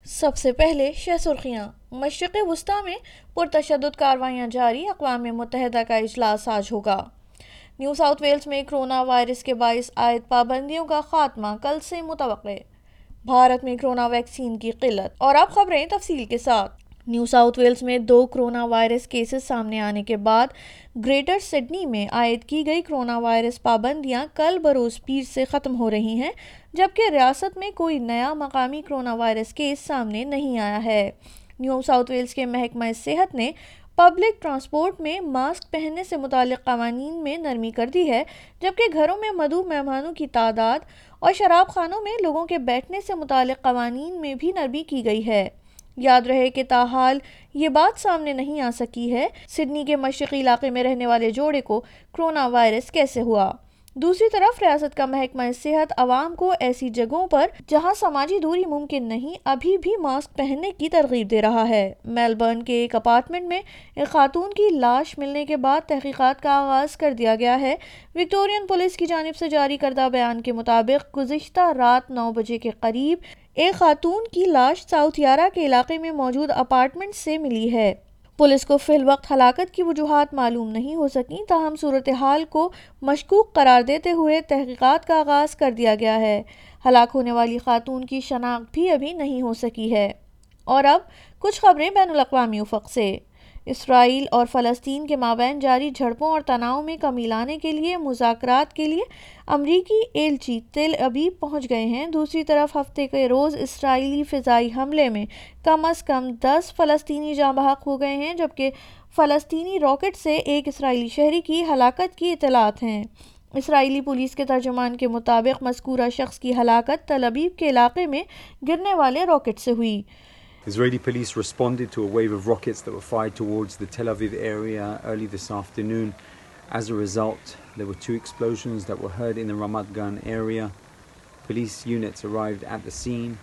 سب سے پہلے شہ سرخیاں۔ مشرق وسطیٰ میں پرتشدد کارروائیاں جاری، اقوام متحدہ کا اجلاس آج ہوگا۔ نیو ساؤتھ ویلز میں کرونا وائرس کے باعث عائد پابندیوں کا خاتمہ کل سے متوقع۔ بھارت میں کرونا ویکسین کی قلت۔ اور اب خبریں تفصیل کے ساتھ۔ نیو ساؤتھ ویلز میں 2 کرونا وائرس کیسز سامنے آنے کے بعد گریٹر سڈنی میں عائد کی گئی کرونا وائرس پابندیاں کل بروز پیر سے ختم ہو رہی ہیں، جبکہ ریاست میں کوئی نیا مقامی کرونا وائرس کیس سامنے نہیں آیا ہے۔ نیو ساؤتھ ویلز کے محکمہ صحت نے پبلک ٹرانسپورٹ میں ماسک پہننے سے متعلق قوانین میں نرمی کر دی ہے، جبکہ گھروں میں مدعو مہمانوں کی تعداد اور شراب خانوں میں لوگوں کے بیٹھنے سے متعلق قوانین میں بھی نرمی کی گئی ہے۔ یاد رہے کہ تاحال یہ بات سامنے نہیں آ سکی ہے سڈنی کے مشرقی علاقے میں رہنے والے جوڑے کو کرونا وائرس کیسے ہوا۔ دوسری طرف ریاست کا محکمہ صحت عوام کو ایسی جگہوں پر جہاں سماجی دوری ممکن نہیں ابھی بھی ماسک پہننے کی ترغیب دے رہا ہے۔ میلبرن کے ایک اپارٹمنٹ میں ایک خاتون کی لاش ملنے کے بعد تحقیقات کا آغاز کر دیا گیا ہے۔ وکٹورین پولیس کی جانب سے جاری کردہ بیان کے مطابق گزشتہ رات 9 بجے کے قریب ایک خاتون کی لاش ساؤتھ یارا کے علاقے میں موجود اپارٹمنٹ سے ملی ہے۔ پولیس کو فی الوقت ہلاکت کی وجوہات معلوم نہیں ہو سکیں، تاہم صورتحال کو مشکوک قرار دیتے ہوئے تحقیقات کا آغاز کر دیا گیا ہے۔ ہلاک ہونے والی خاتون کی شناخت بھی ابھی نہیں ہو سکی ہے۔ اور اب کچھ خبریں بین الاقوامی افق سے۔ اسرائیل اور فلسطین کے مابین جاری جھڑپوں اور تناؤ میں کمی لانے کے لیے مذاکرات کے لیے امریکی ایلچی تل ابیب پہنچ گئے ہیں۔ دوسری طرف ہفتے کے روز اسرائیلی فضائی حملے میں کم از کم 10 فلسطینی جاں بحق ہو گئے ہیں، جبکہ فلسطینی راکٹ سے ایک اسرائیلی شہری کی ہلاکت کی اطلاعات ہیں۔ اسرائیلی پولیس کے ترجمان کے مطابق مذکورہ شخص کی ہلاکت تل ابیب کے علاقے میں گرنے والے راکٹ سے ہوئی۔ Israeli police responded to a wave of rockets that were fired towards the Tel Aviv area early this afternoon. As a result, there were 2 explosions that were heard in the Ramat Gan area. Police units arrived at the scene.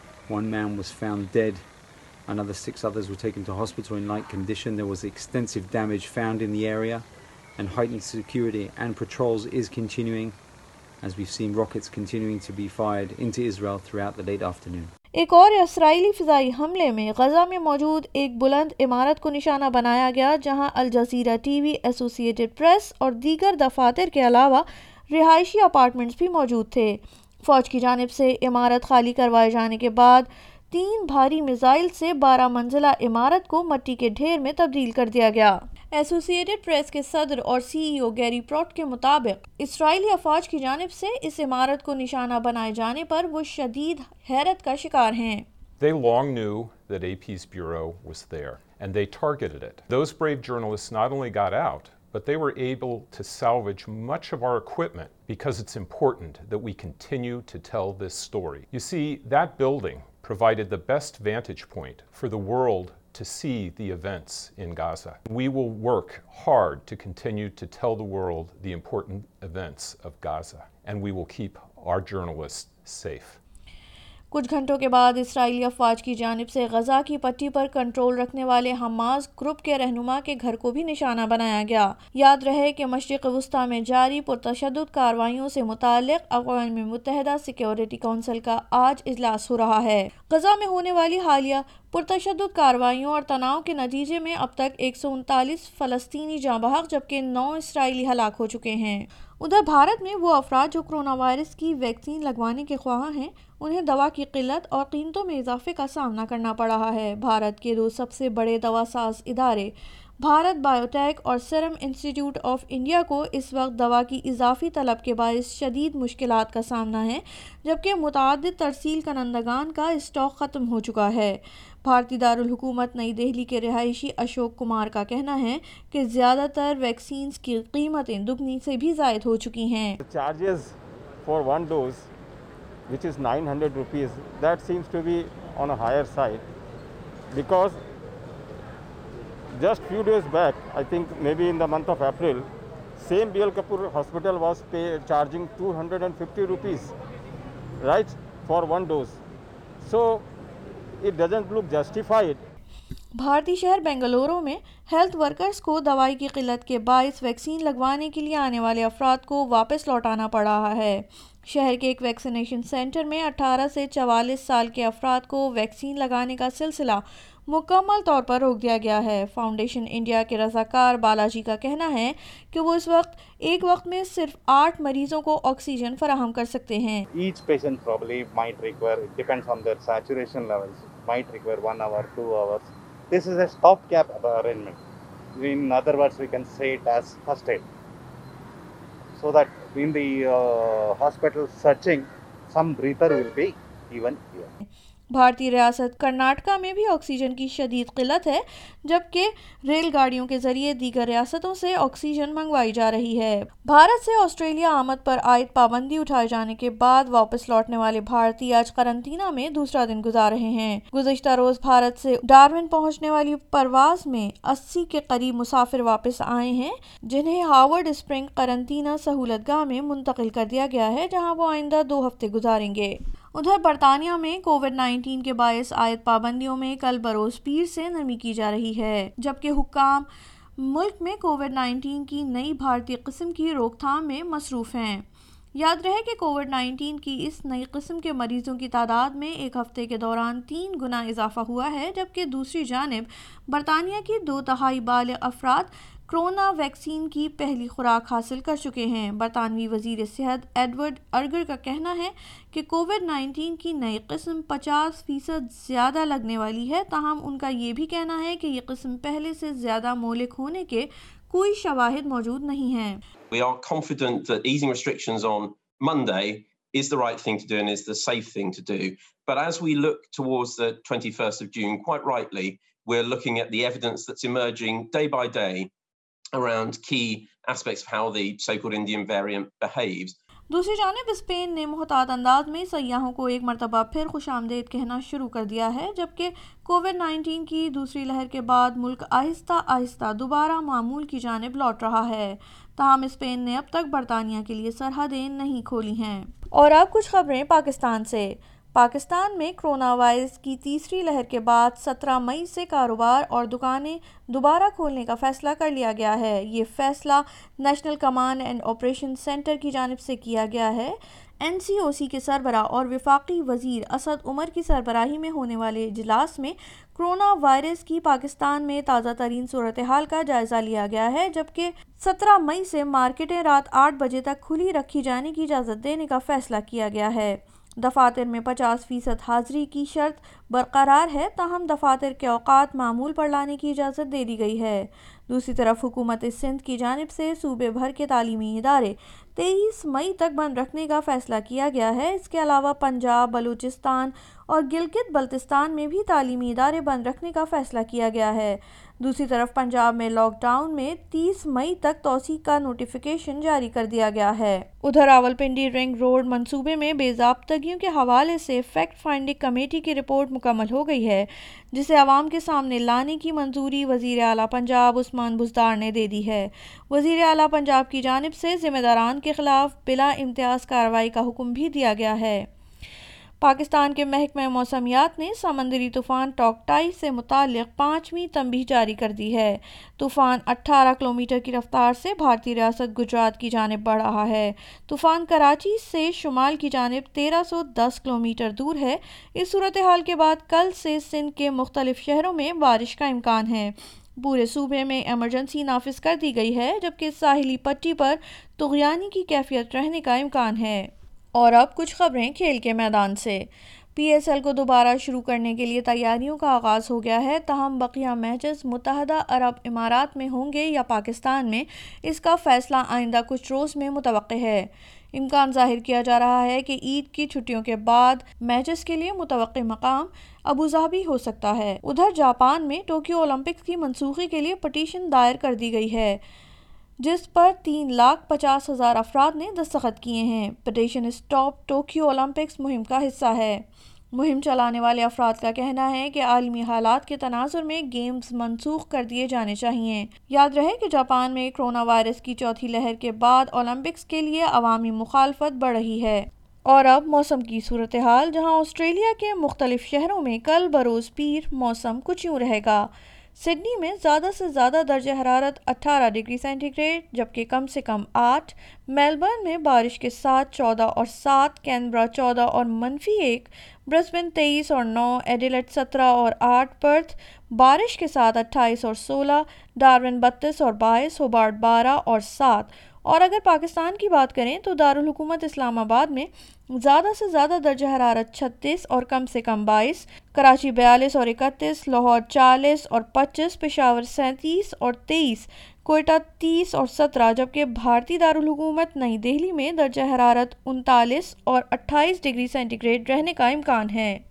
1 man was found dead. Another 6 others were taken to hospital in light condition. There was extensive damage found in the area, and heightened security and patrols is continuing, as we've seen rockets continuing to be fired into Israel throughout the late afternoon. ایک اور اسرائیلی فضائی حملے میں غزہ میں موجود ایک بلند عمارت کو نشانہ بنایا گیا، جہاں الجزیرہ ٹی وی، ایسوسی ایٹڈ پریس اور دیگر دفاتر کے علاوہ رہائشی اپارٹمنٹس بھی موجود تھے۔ فوج کی جانب سے عمارت خالی کروائے جانے کے بعد 3 بھاری میزائل سے 12 منزلہ عمارت کو مٹی کے ڈھیر میں تبدیل کر دیا گیا۔ ایسوسی ایٹڈ پریس کے صدر اور CEO گیری پروٹ کے مطابق اسرائیلی افواج کی جانب سے اس عمارت کو نشانہ بنائے جانے پر وہ شدید حیرت کا شکار ہیں۔ They long knew that AP's bureau was there, and they targeted it. Those brave journalists not only got out, but they were able to salvage much of our equipment because it's important that we continue to tell this story. You see, that building provided the best vantage point for the world to see the events in Gaza. We will work hard to continue to tell the world the important events of Gaza, and we will keep our journalists safe. کچھ گھنٹوں کے بعد اسرائیلی افواج کی جانب سے غزہ کی پٹی پر کنٹرول رکھنے والے حماس گروپ کے رہنما کے گھر کو بھی نشانہ بنایا گیا۔ یاد رہے کہ مشرق وسطیٰ میں جاری پرتشدد کارروائیوں سے متعلق اقوام متحدہ سیکیورٹی کونسل کا آج اجلاس ہو رہا ہے۔ غزہ میں ہونے والی حالیہ پرتشدد کارروائیوں اور تناؤ کے نتیجے میں اب تک 139 فلسطینی جاں بحق جبکہ 9 اسرائیلی ہلاک ہو چکے ہیں۔ ادھر بھارت میں وہ افراد جو کرونا وائرس کی ویکسین لگوانے کے خواہاں ہیں، انہیں دوا کی قلت اور قیمتوں میں اضافے کا سامنا کرنا پڑ رہا ہے۔ بھارت کے 2 سب سے بڑے دوا ساز ادارے بھارت بائیو ٹیک اور سیرم انسٹی ٹیوٹ آف انڈیا کو اس وقت دوا کی اضافی طلب کے باعث شدید مشکلات کا سامنا ہے، جبکہ متعدد ترسیل کنندگان کا اسٹاک ختم ہو چکا ہے۔ بھارتی دارالحکومت نئی دہلی کے رہائشی اشوک کمار کا کہنا ہے کہ زیادہ تر ویکسینز کی قیمتیں دگنی سے بھی زائد ہو چکی ہیں۔ Charges for 1 dose, which is 900 rupees, that seems to be on a higher side, because just few days back, I think maybe in the month of April, same BL Kapoor hospital was charging 250 rupees, right, for 1 dose. So it doesn't look justified. بھارتی شہر بنگلورو میں health workers کو دوائی کی قلت کے باعث vaccine لگوانے کے لیے آنے والے افراد کو واپس لوٹانا پڑ رہا ہے۔ شہر کے ایک ویکسینیشن سینٹر میں 18 سے 44 سال کے افراد کو ویکسین لگانے کا سلسلہ مکمل طور پر روک دیا گیا ہے۔ فاؤنڈیشن انڈیا کے رضاکار بالاجی کا کہنا ہے کہ وہ اس وقت ایک وقت میں صرف 8 مریضوں کو آکسیجن فراہم کر سکتے ہیں۔ Each patient probably might require, it depends on their saturation levels, might require 1 hour, 2 hours. This is a stopgap arrangement. In other words, we can say it as first aid. So that in the hospital searching, some breather will be given here. بھارتی ریاست کرناٹکا میں بھی oxygen کی شدید قلت ہے، جبکہ rail گاڑیوں کے ذریعے دیگر ریاستوں سے آکسیجن منگوائی جا رہی ہے۔ بھارت سے آسٹریلیا آمد پر عائد پابندی اٹھائے جانے کے بعد واپس لوٹنے والے بھارتی آج قرنطینہ میں دوسرا دن گزار رہے ہیں۔ گزشتہ روز بھارت سے ڈارون پہنچنے والی پرواز میں 80 کے قریب مسافر واپس آئے ہیں، جنہیں ہاورڈ اسپرنگ قرنطینہ سہولت گاہ میں منتقل کر دیا گیا ہے، جہاں وہ آئندہ 2 ہفتے گزاریں گے۔ ادھر برطانیہ میں کووڈ-19 کے باعث عائد پابندیوں میں کل بروز پیر سے نرمی کی جا رہی ہے، جبکہ حکام ملک میں کووڈ-19 کی نئی بھارتی قسم کی روک تھام میں مصروف ہیں۔ یاد رہے کہ کووڈ-19 کی اس نئی قسم کے مریضوں کی تعداد میں ایک ہفتے کے دوران 3 گنا اضافہ ہوا ہے، جبکہ دوسری جانب برطانیہ کی 2/3 بالغ افراد کرونا ویکسین کی پہلی خوراک حاصل کر چکے ہیں۔ برطانوی وزیر صحت ایڈورڈ ارگر کا کہنا ہے کہ کووڈ-19 کی نئی قسم 50% زیادہ لگنے والی ہے، تاہم ان کا یہ بھی کہنا ہے کہ یہ قسم پہلے سے زیادہ مہلک ہونے کے کوئی شواہد موجود نہیں ہیں۔ We are confident that easing restrictions on Monday is the right thing to do and is the safe thing to do. But as we look towards the 21st of June, quite rightly, we're looking at the evidence that's emerging day by day around key aspects of how the so-called Indian variant behaves. دوسری جانب Spain نے محتاط انداز میں سیاحوں کو ایک مرتبہ پھر خوش آمدید کہنا شروع کر دیا ہے، جبکہ کووڈ-19 کی دوسری لہر کے بعد ملک آہستہ آہستہ دوبارہ معمول کی جانب لوٹ رہا ہے، تاہم اسپین نے اب تک برطانیہ کے لیے سرحدیں نہیں کھولی ہیں۔ اور اب کچھ خبریں پاکستان سے۔ پاکستان میں کرونا وائرس کی تیسری لہر کے بعد 17 مئی سے کاروبار اور دکانیں دوبارہ کھولنے کا فیصلہ کر لیا گیا ہے۔ یہ فیصلہ National Command and Operation Centre کی جانب سے کیا گیا ہے۔ NCOC کے سربراہ اور وفاقی وزیر اسد عمر کی سربراہی میں ہونے والے اجلاس میں کرونا وائرس کی پاکستان میں تازہ ترین صورتحال کا جائزہ لیا گیا ہے، جبکہ 17 مئی سے مارکیٹیں رات 8 بجے تک کھلی رکھی جانے کی اجازت دینے کا فیصلہ کیا گیا ہے۔ دفاتر میں 50% حاضری کی شرط برقرار ہے، تاہم دفاتر کے اوقات معمول پر لانے کی اجازت دے دی گئی ہے۔ دوسری طرف حکومت سندھ کی جانب سے صوبے بھر کے تعلیمی ادارے 23 مئی تک بند رکھنے کا فیصلہ کیا گیا ہے۔ اس کے علاوہ پنجاب، بلوچستان اور گلگت بلتستان میں بھی تعلیمی ادارے بند رکھنے کا فیصلہ کیا گیا ہے۔ دوسری طرف پنجاب میں لاک ڈاؤن میں 30 مئی تک توسیع کا نوٹیفیکیشن جاری کر دیا گیا ہے۔ ادھر راولپنڈی رنگ روڈ منصوبے میں بے ضابطگیوں کے حوالے سے فیکٹ فائنڈنگ کمیٹی کی رپورٹ مکمل ہو گئی ہے، جسے عوام کے سامنے لانے کی منظوری وزیر اعلیٰ پنجاب عثمان بزدار نے دے دی ہے۔ وزیر اعلیٰ پنجاب کی جانب سے ذمہ داران کے خلاف بلا امتیاز کارروائی کا حکم بھی دیا گیا ہے۔ پاکستان کے محکمہ موسمیات نے سمندری طوفان ٹاکٹائی سے متعلق 5ویں تنبیہ جاری کر دی ہے۔ طوفان 18 کلومیٹر کی رفتار سے بھارتی ریاست گجرات کی جانب بڑھ رہا ہے۔ طوفان کراچی سے شمال کی جانب 1310 کلومیٹر دور ہے۔ اس صورتحال کے بعد کل سے سندھ کے مختلف شہروں میں بارش کا امکان ہے۔ پورے صوبے میں ایمرجنسی نافذ کر دی گئی ہے، جبکہ ساحلی پٹی پر طغیانی کی کیفیت رہنے کا امکان ہے۔ اور اب کچھ خبریں کھیل کے میدان سے۔ PSL کو دوبارہ شروع کرنے کے لیے تیاریوں کا آغاز ہو گیا ہے، تاہم بقیہ میچز متحدہ عرب امارات میں ہوں گے یا پاکستان میں، اس کا فیصلہ آئندہ کچھ روز میں متوقع ہے۔ امکان ظاہر کیا جا رہا ہے کہ عید کی چھٹیوں کے بعد میچز کے لیے متوقع مقام ابوظہبی ہو سکتا ہے۔ ادھر جاپان میں ٹوکیو اولمپکس کی منسوخی کے لیے پٹیشن دائر کر دی گئی ہے، جس پر 3,50,000 افراد نے دستخط کیے ہیں۔ پٹیشن اسٹاپ ٹوکیو اولمپکس مہم کا حصہ ہے۔ مہم چلانے والے افراد کا کہنا ہے کہ عالمی حالات کے تناظر میں گیمز منسوخ کر دیے جانے چاہیے۔ یاد رہے کہ جاپان میں کرونا وائرس کی چوتھی لہر کے بعد اولمپکس کے لیے عوامی مخالفت بڑھ رہی ہے۔ اور اب موسم کی صورتحال، جہاں آسٹریلیا کے مختلف شہروں میں کل بروز پیر موسم کچھ یوں رہے گا۔ سڈنی میں زیادہ سے زیادہ درجہ حرارت 18 ڈگری سینٹی گریڈ جبکہ کم سے کم 8، میلبرن میں بارش کے ساتھ 14 اور 7، کینبرا 14 اور -1، برسبن 23 اور 9، ایڈیلیڈ 17 اور 8، پرتھ بارش کے ساتھ 28 اور 16، ڈارون 32 اور 22، ہوبارٹ 12 اور 7۔ اور اگر پاکستان کی بات کریں تو دارالحکومت اسلام آباد میں زیادہ سے زیادہ درجہ حرارت 36 اور کم سے کم 22، کراچی 42 اور 31، لاہور 40 اور 25، پشاور 37 اور 23، کوئٹہ 30 اور 17، جبکہ بھارتی دارالحکومت نئی دہلی میں درجہ حرارت 39 اور 28 ڈگری سینٹی گریڈ رہنے کا امکان ہے۔